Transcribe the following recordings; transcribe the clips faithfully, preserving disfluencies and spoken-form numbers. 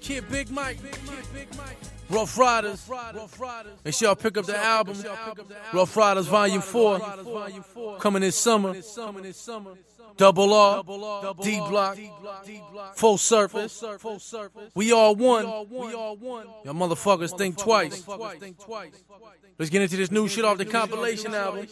Kid Big Mike, Rough Riders. Make sure y'all pick up the album, Rough Riders Volume four, coming this summer. Double R, D Block, Full Surface. We all one. Y'all motherfuckers think twice. Let's get into this new shit off the compilation album.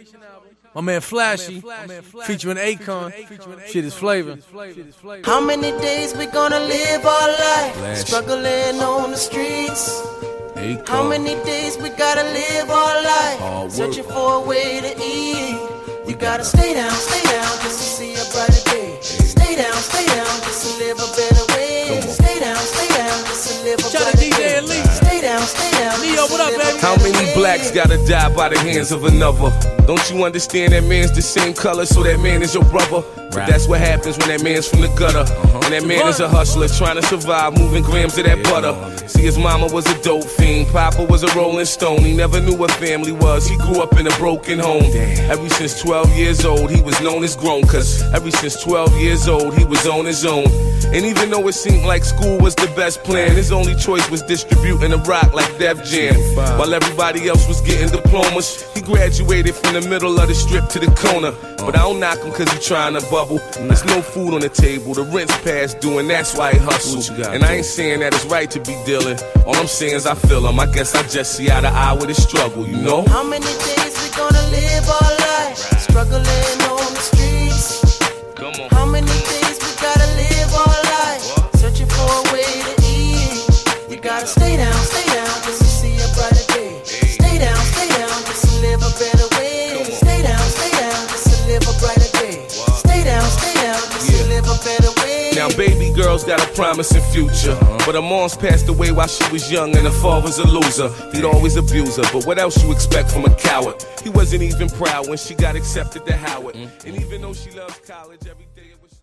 My man Flashy, featuring Akon. Shit is flavor. How many days we gonna live our life struggling on the streets? Akon. How many days we gotta live our life searching for a way to eat? You gotta stay down, stay down just to see a brighter day. Stay down, stay down just to live a better way. Stay down, stay down just to live a Shout out better D J day. Elite. Stay down, stay down. Leo, what up, baby? How many blacks gotta die by the hands of another? Don't you understand that man's the same color, so that man is your brother? But that's what happens when that man's from the gutter. And that man is a hustler trying to survive, moving grams of that butter. See, his mama was a dope fiend, Papa was a rolling stone. He never knew what family was, he grew up in a broken home. Ever since twelve years old, he was known as grown. Cause ever since twelve years old, he was on his own. And even though it seemed like school was the best plan, his only choice was distributing a rock like Def Jam. While everybody else was getting diplomas, he graduated from the middle of the strip to the corner. But I don't knock him cause he trying to bubble. There's no food on the table, the rent's past due, and that's why he hustle. And I ain't saying that it's right to be dealing. All I'm saying is I feel him. I guess I just see eye to eye with his struggle, you know? How many days we gonna live our life struggling on the streets? Come on. How many days we gotta live our life searching for a way to eat? You gotta stay down, stay down just to see a brighter day. Stay down, stay down just to live a better way. Stay down, stay down just to live a brighter day. Stay down, stay down just to live a better way. Now baby girl's got a promising future, but her mom's passed away while she was young and her father's a loser. He'd always abuse her, but what else you expect from a coward? He wasn't even proud when she got accepted to Howard. And even though she loves college, every day it was